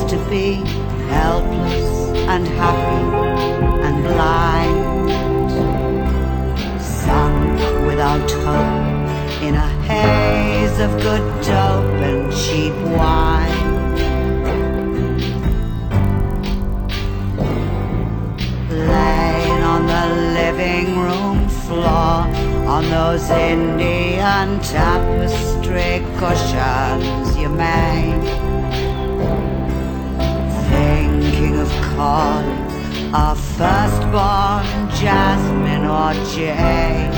to be helpless and happy and blind, sunk without hope in a haze of good dope and cheap wine. Laying on the living room floor on those Indian tapestry cushions you made, thinking of calling our firstborn Jasmine or Jade.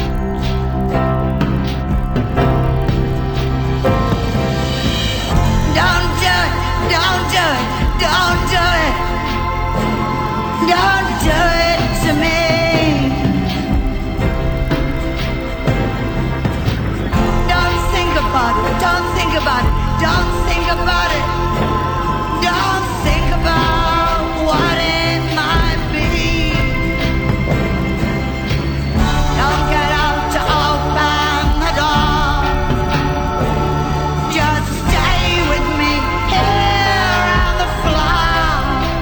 Don't do it, don't do it, don't do it, don't do it to me. Don't think about it, don't think about it, don't think about it, don't think about what it might be. Don't get out to open the door, just stay with me here on the floor.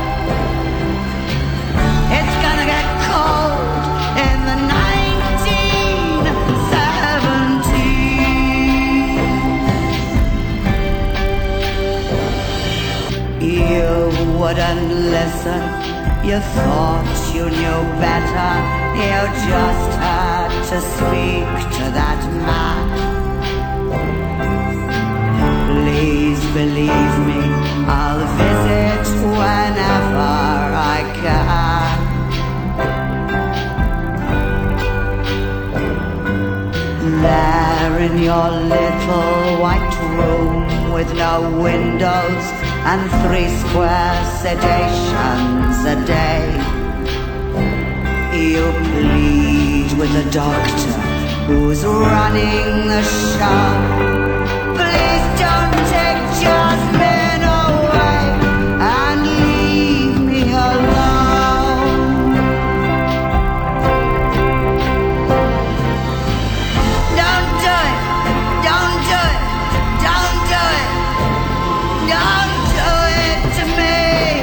It's gonna get cold in the 1970s. You wouldn't listen, you thought you knew better. You just had to speak to that man. Please believe me, I'll visit whenever I can. There in your little white room with no windows and 3 square sedations a day, you plead with the doctor who's running the show. Please don't take Jasmine away and leave me alone. Don't do it, don't do it, don't do it, don't do it to me.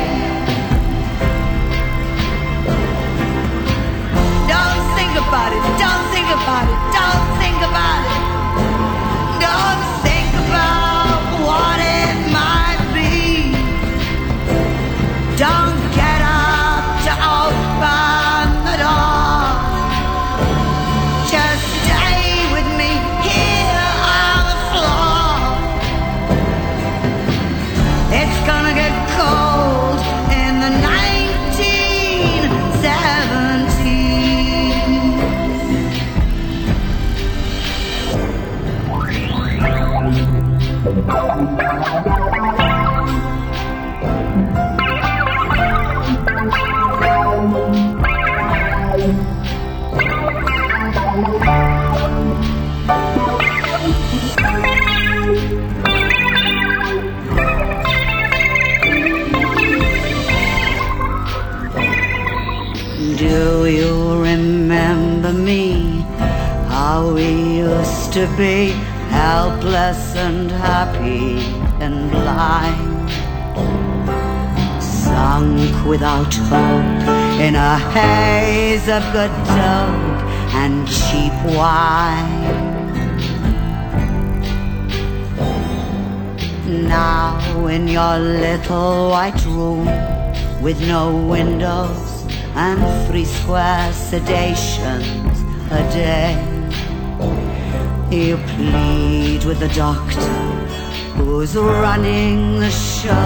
Don't think about it, don't think about it, don't think about it, don't think about what it might be. Don't get up to open the door, just stay with me here on the floor. It's gonna get cold in the 1970s. Do you remember me? How we used to be helpless and happy and blind, sunk without hope in a haze of good dope and cheap wine. Now in your little white room with no windows and 3 square sedations a day, you plead with the doctor who's running the show.